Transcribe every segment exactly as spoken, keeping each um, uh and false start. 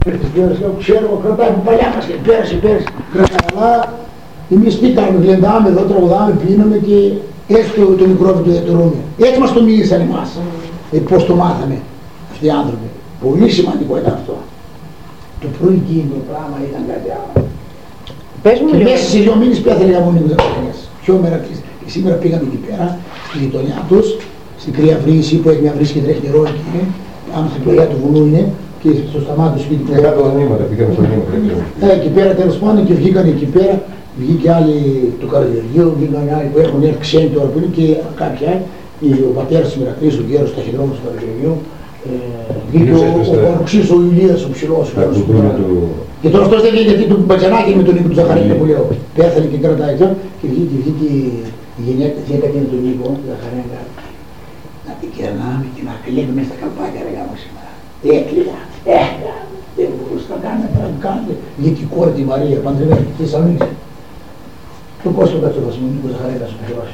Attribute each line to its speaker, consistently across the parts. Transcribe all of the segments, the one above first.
Speaker 1: Ξέρω, κρατάει από παλιά μας και πέρασε, πέρασε. Κρατάει, αλλά εμείς τι κάνουμε, γλεντάμε εδώ, τραγουδάμε, πίνουμε και έτσι το, το μικρόβιο το διατηρούμε. Έτσι μας το μίλησαν εμάς. Mm. Ε, πώς το μάθαμε αυτοί οι άνθρωποι. Πολύ σημαντικό ήταν αυτό. Το προηγούμενο πράγμα ήταν κάτι άλλο.
Speaker 2: Πες μου,
Speaker 1: και μέσα σε δύο μήνες πέθανε για μόνοι μου δεκαετίας. Πιο μερακλής. Και σήμερα πήγαμε εκεί πέρα, στη γειτονιά τους, στην Κρύα Βρύση που έχει μια βρύση και τρέχει νερό εκεί, άνω στην πλευρά του βουνού είναι, και στο σταμάτη του σπίτι.
Speaker 3: Κάτω τα νήματα, πήγαμε στο νήμα.
Speaker 1: Ε, εκεί πέρα τέλος πάντων και βγήκαν εκεί πέρα, βγήκε άλλοι του καρδιολογίου, βγήκαν άλλοι που έχουν έρθει ξένοι τώρα που είναι και κάποιοι άλλοι, ο πατέρας της Μερακλής, ο γέρος ταχυδρόμος του καρδιολογίου, βγήκε ο Κοροξής, ο Ηλίας, ο ψηλός. Και τώρα αυτός δεν βγήκε γιατί του μπατζανάκι με τον Νίκο του Ζαχαρίνη που λέω. Πέθανε και κρατάει αυτό και βγήκε, βγήκε η γυναίκα με τον Νίκο, του Ζαχαρίνη. Να την κερνάμε και να κλείνουμε μέσα στα καλπάκια ρε γάμο σήμερα. Έκλειγα, έκλειγα, δεν μπορούσα να κάνω, να κάνετε. Βγήκε η κόρη τη Μαρία, παντρεμένη στη Θεσσαλονίκη. Το Κώστο Κατσόφας με τον Νίκο Ζαχαρίνη σου πληρώσει.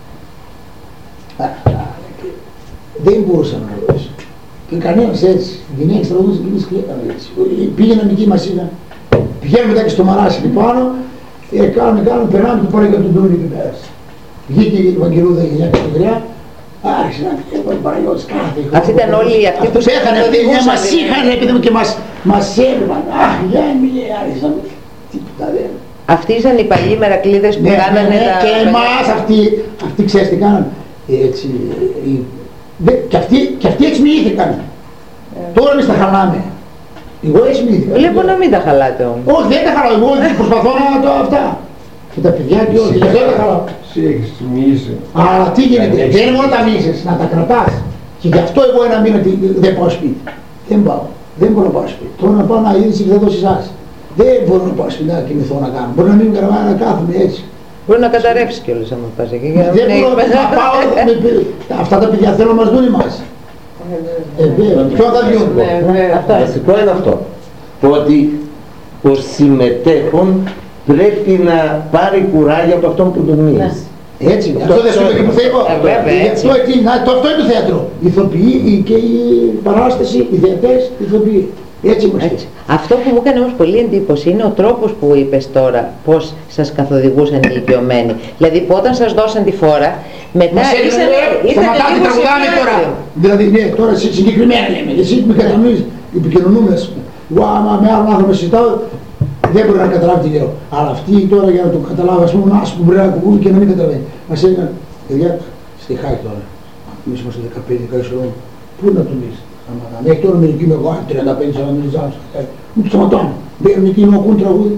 Speaker 1: Δεν μπορούσα να ρωτήσω. Και κανένας έτσι, οι γυναίκες τραγουδούσαν και εμείς κλαίγαμε έτσι. Πήγαιναν εκεί μας είδαν. Πηγαίνουμε μετά και στο μαράσι εκεί πάνω, ε, κάνουμε, κάνουμε, περνάμε και πάλι για τον Τούνι και πέρασε. Βγήκε η Βαγγελούδα η γυναίκα στην γριά, άρχισε να πει ο Παναγιώτης κάθε χρόνο.
Speaker 2: Αυτοί ήταν όλοι αυτοί που
Speaker 1: πέθανε, αυτοί μας είχαν επειδή μου και μας, μας έβλεπαν. Αχ, για έμεινε, άρχισαν, τίποτα δεν.
Speaker 2: Αυτοί ήταν οι παλιοί μερακλείδες που
Speaker 1: ναι,
Speaker 2: κάνανε
Speaker 1: ναι, ναι,
Speaker 2: τα...
Speaker 1: Και εμάς αυτοί, αυτοί ξέρεις τι κάνανε. Έτσι, και αυτοί, και αυτοί έτσι μοιήθηκαν. Yeah. Τώρα εμείς τα χαλάμε. Εγώ έτσι μοιήθηκα.
Speaker 2: Βλέπω να μην τα χαλάτε όμως.
Speaker 1: Όχι, δεν τα χαλάω. Εγώ προσπαθώ να το αυτά. Και τα παιδιά και όλοι, δεν τα χαλάω.
Speaker 3: Εσύ έχεις μοιήσει.
Speaker 1: Αλλά τι γίνεται, δεν είναι μόνο τα μοιήσεις, να τα κρατάς. Και γι' αυτό εγώ ένα μήνα δεν πάω σπίτι. Δεν πάω. Δεν μπορώ να πάω σπίτι. Τώρα να πάω να είδηση και θα δώσει εσάς. Δεν μπορώ να πάω σπίτι να κοιμηθώ να κάνω. Μπορεί να μην γραμμάει να κάθομαι έτσι.
Speaker 2: Μπορεί να καταρρεύσει κιόλας άμα πας εκεί.
Speaker 1: Δεν μπορώ να πάω, αυτά τα παιδιά θέλουν να μας δουν εμάς. Ε, βέβαια, ποιο θα διούν.
Speaker 4: Βασικό είναι αυτό, ότι ο συμμετέχον πρέπει να πάρει κουράγιο από αυτόν που τον μίλησε.
Speaker 1: Έτσι, αυτό δεν σημαίνει που θα είπα. Αυτό είναι το θέατρο. Οι ηθοποιοί και η παράσταση, οι θεατές, οι ηθοποιοί. Έτσι είμαστε.
Speaker 2: Αυτό που μου έκανε όμως πολύ εντύπωση είναι ο τρόπος που είπες τώρα, πώς σας καθοδηγούσαν οι ηλικιωμένοι. Δηλαδή που όταν σας δώσαν τη φόρα, μετά ήσαν...
Speaker 1: Σταματάτε, τραγουδάμε τώρα. Δηλαδή, ναι, τώρα συγκεκριμένα λέμε. Εσύ με κατανοείς, επικοινωνούμε, ας πούμε. Εγώ άμα με άλλον άνθρωπο συζητάω, δεν μπορεί να καταλάβει τι λέω. Αλλά αυτοί τώρα για να το καταλάβει, ας πούμε, άσπου μπορεί να ακούν και να μην καταλαβαίνει. Μας έλεγαν, παιδιά, στιχάει τώρα. Εμείς είμαστε δεκαπέντε είκοσι χρόνια. Πού να το πεις. Μέχρι τώρα μερικοί είμαι εγώ, τριάντα πέντε σαράντα ζάλους. Μου το σταματάμε. Μπαίνουν εκεί να ακούν τραγούδι.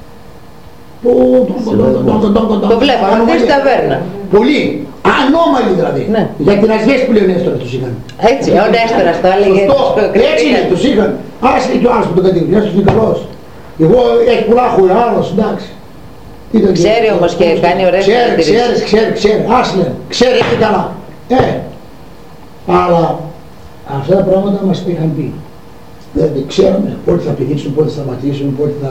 Speaker 2: Το βλέπω, αυτή στην ταβέρνα.
Speaker 1: Πολύ. Ανώμαλοι δηλαδή. Για την ασβέστη που λέει ο Νέστορας τους είχαν.
Speaker 2: Έτσι, ο Νέστορας το έλεγε.
Speaker 1: Έτσι είναι, τους είχαν. Άρα είναι και ο άλλος που τον κατήγορε. Νέστορας είναι καλός. Εγώ έχει πολλά χωριά, άλλος, εντάξει.
Speaker 2: Ξέρει όμως και κάνει ωραίες
Speaker 1: παρατηρήσεις. Ξέρει, ξέρει, ξέρει, άσλεν, ξέρει και καλά. Ε, αλλά αυτά τα πράγματα μας τα είχαν πει. Δηλαδή ξέραμε πότε θα πηδήξουν, πότε θα σταματήσουν, πότε θα...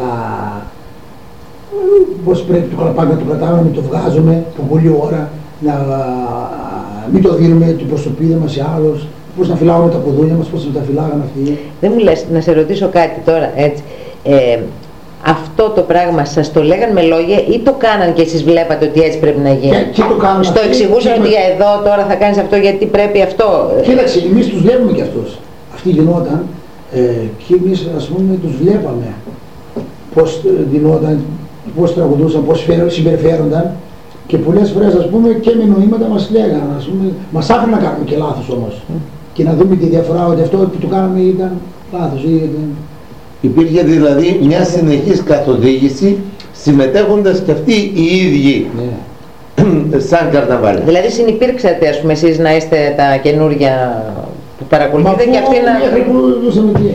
Speaker 1: πώς πρέπει το καλαπάκι να το κρατάμε, να μην το βγάζουμε από πολλή ώρα, να μην το δίνουμε την προσωπίδα μας σε άλλους, πώς να φυλάγουμε τα ποδούνια μας, πώς να τα φυλάγαμε αυτοί.
Speaker 2: Δεν μου λες, να σε ρωτήσω κάτι τώρα, έτσι. Ε, αυτό το πράγμα σας το λέγαν με λόγια ή το κάναν και εσείς βλέπατε ότι έτσι πρέπει να γίνει?
Speaker 1: Και, και το κάνουν.
Speaker 2: Στο εξηγούσαν ότι για εδώ τώρα θα κάνεις αυτό γιατί πρέπει αυτό.
Speaker 1: Κοίταξε, εμείς τους βλέπουμε κι αυτούς. Αυτοί γινόταν ε, και εμείς ας πούμε τους βλέπαμε πώς γινόταν, πώς τραγουδούσαν, πώς συμπεριφέρονταν και πολλές φορές ας πούμε και με νοήματα μας λέγανε, ας πούμε, μας άφηναν να κάνουμε και λάθος όμως mm. και να δούμε τη διαφορά ότι αυτό που το κάναμε ήταν λάθος ή ήταν...
Speaker 4: Υπήρχε δηλαδή μια συνεχής καθοδήγηση συμμετέχοντας και αυτοί οι ίδιοι yeah. σαν καρναβάλι.
Speaker 2: Δηλαδή συνυπήρξατε ας πούμε εσείς να είστε τα καινούργια που παρακολουθείτε και αυτοί να...
Speaker 1: Μέχρι που δούσαμε τι.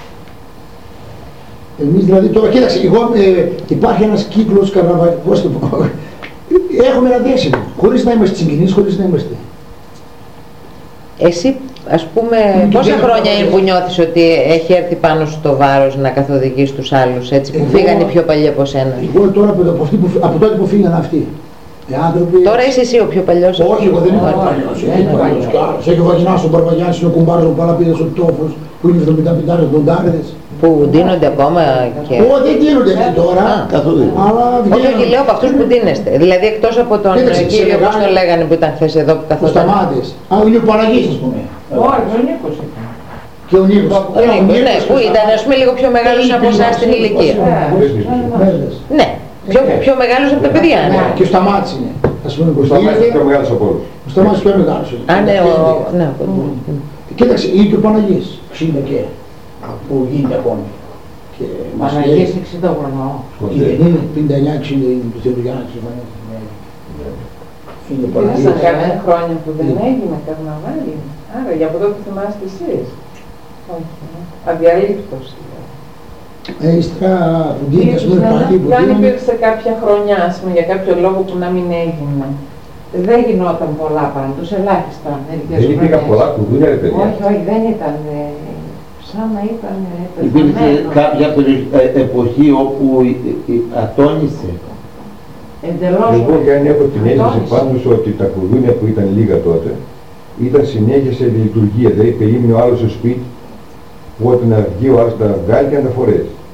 Speaker 1: Εμείς δηλαδή τώρα κοίταξε, εγώ, ε, υπάρχει ένας κύκλος καρναβάλι, πώς το πω, έχουμε ένα δέσιμο, χωρίς να είμαστε συγκινείς, χωρίς να είμαστε.
Speaker 2: Εσύ ας πούμε πόσα χρόνια είναι που νιώθεις ότι έχει έρθει πάνω σου το βάρος να καθοδηγείς τους άλλους έτσι που εγώ, φύγανε πιο παλιοί από σένα?
Speaker 1: Εγώ τώρα από, από, αυτή που, από τότε που φύγανε αυτοί. Άνθρωποι...
Speaker 2: Τώρα είσαι εσύ ο πιο παλιός?
Speaker 1: Όχι, εγώ δεν είμαι ο παλιός. Έχει ο Βαγινάς, ο Μπαρβαγιάννης, ο Κουμπάρος, ο Παλαπίδας, ο Τόφος που είναι εβδομήντα πέντε εβδομήντα.
Speaker 2: που ντύνονται ακόμα και...
Speaker 1: Ω, δεν γίνονται αυτοί τώρα,
Speaker 2: Α,
Speaker 4: καθόλου.
Speaker 1: αλλά
Speaker 2: Όχι,
Speaker 1: βγαίνουν.
Speaker 2: όχι, λέω από αυτούς που ντύνεστε. Δηλαδή εκτός από τον
Speaker 1: Κοίταξε,
Speaker 2: κύριο,
Speaker 1: σε
Speaker 2: όπως τον
Speaker 1: μεγάλη-
Speaker 2: λέγανε που ήταν χθες εδώ που
Speaker 1: Ο
Speaker 2: καθόταν.
Speaker 1: Σταμάτης, α, ο Νίκος Παναγής, ας πούμε.
Speaker 5: Όχι, ο Νίκος ήταν.
Speaker 1: Και ο Νίκος.
Speaker 2: Ο Νίκος, ναι, που ήταν ας πούμε λίγο πιο μεγάλος από εσάς στην ηλικία.
Speaker 1: Μέλλες.
Speaker 2: Ναι, πιο, πιο μεγάλος από τα παιδιά. Ναι.
Speaker 1: Και ο Σταμάτης είναι. Ας πούμε,
Speaker 3: Ο Σταμάτης είναι πιο μεγάλος από όλους.
Speaker 1: Ο Σταμάτης πιο μεγάλος είναι.
Speaker 2: Α, ναι, ο...
Speaker 1: πενήντα.
Speaker 2: ναι, ο-
Speaker 1: Κοίταξε, ή και ο Παναγής, εξήντα και, που γίνεται ακόμη. Και μας λέει,
Speaker 5: Παναγίας εξήντα χρονών.
Speaker 1: τι δεν είναι, πενήντα εννιά εξήντα είναι του Θεοδογιάννης. Είναι ο Παναγής.
Speaker 5: Ήσαν κάποια χρόνια που δεν έγινε καρναβάλι. Άρα, για από εδώ που θυμάστε εσείς. Όχι, ε. Αδιαλείπτως.
Speaker 1: Ε, ύστερα που γίνεται, ας πούμε, πάλι που
Speaker 5: Και αν
Speaker 1: γίνονται,
Speaker 5: υπήρξε κάποια χρονιά, ας πούμε, για κάποιο λόγο που να μην έγινε. Δεν γινόταν πολλά πάντως, ελάχιστα μερικές
Speaker 3: Δεν υπήρχαν
Speaker 5: χρονιές.
Speaker 3: πολλά κουδούνια, ρε παιδιά.
Speaker 5: Όχι, όχι, δεν ήταν. ε, Σαν να ήταν
Speaker 4: Υπήρξε
Speaker 5: πεθαμένο.
Speaker 4: κάποια περι- ε, εποχή όπου ε, ε, ατόνισε.
Speaker 5: Εντελώς.
Speaker 3: Εγώ και αν έχω την αίσθηση
Speaker 5: Ατόνισε.
Speaker 3: πάντως ότι τα κουδούνια που ήταν λίγα τότε ήταν συνέχεια σε λειτουργία. Δηλαδή περίμενε ο άλλος στο σπίτι που όταν να βγει ο άλλος να βγάλει και να τα φορέσει.